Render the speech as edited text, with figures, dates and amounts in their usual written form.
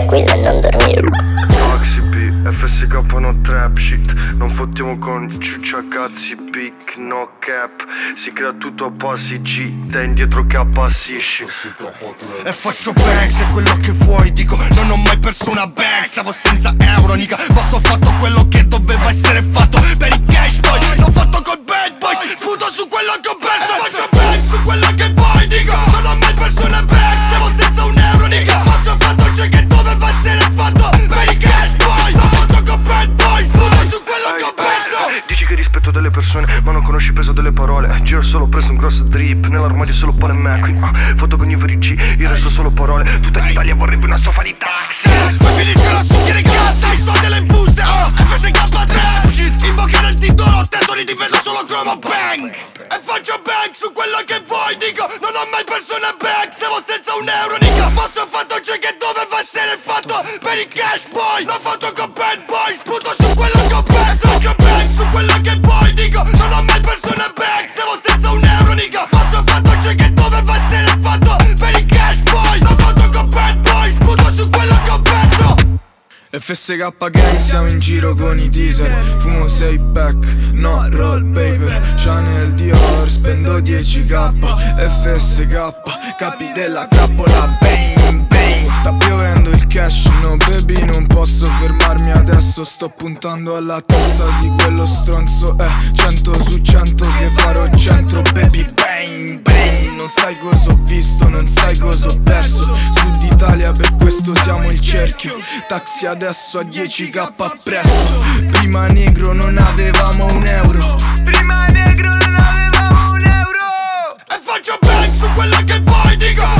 tranquillo e non dormire. Taxi B, FSK no trap shit. Non fottiamo con ciuccia cazzi pic, no cap. Si crea tutto a passi G, te indietro che appassisci. E faccio banks, è quello che vuoi, dico. Non ho mai perso una bag, stavo senza euro, nica. Posso ho fatto quello che doveva essere fatto per i cash boy. L'ho fatto con bad boys, sputo su quello che ho perso. E faccio banks su quello che vuoi, dico. Non ho mai perso una bag, stavo senza un euro, nica. Posso ho fatto ciò che doveva essere fatto per i cash boy. L'ho fatto con bad boys, sputo su quello che ho perso. Dici che rispetto delle persone, ma non conosci il peso delle parole. Giro solo preso un grosso drip, nell'armadio solo pane Mac. Foto con i veri G, il resto solo parole. Tutta l'Italia vorrebbe una stoffa di taxi. Poi finiscono a succhiare cazzo, i soldi e le buste. FSK trap shit, in bocca del titolo, tesori ti vedo solo come bang. E faccio bang su quello che vuoi, dico. Non ho mai perso una bag, stavo senza un euro, nica. Posso ho fatto ciò che doveva essere fatto per i cash boy. L'ho fatto con bad boy, sputo su quello che ho perso. Faccio bang su quello che vuoi, dico. Non ho mai perso una bag, stavo senza un euro, nica. Posso ho fatto ciò che doveva essere fatto per i cash boy. L'ho fatto con bad boy, sputo su quello che ho perso. FSK gang, siamo in giro con i teaser. Fumo 6 pack, no roll paper. Chanel Dior, spendo 10k. FSK, capi della trappola. Bang, bang, sta piovendo il cash. No baby, non posso fermarmi adesso. Sto puntando alla testa di quello stronzo. 100 su 100 che farò centro. Baby, bang, bang. Non sai cosa ho visto, non sai cosa ho perso. Sud Italia, per questo siamo il cerchio. Taxi adesso a 10k appresso. Prima negro non avevamo un euro. E faccio bang su quello che vuoi, dico.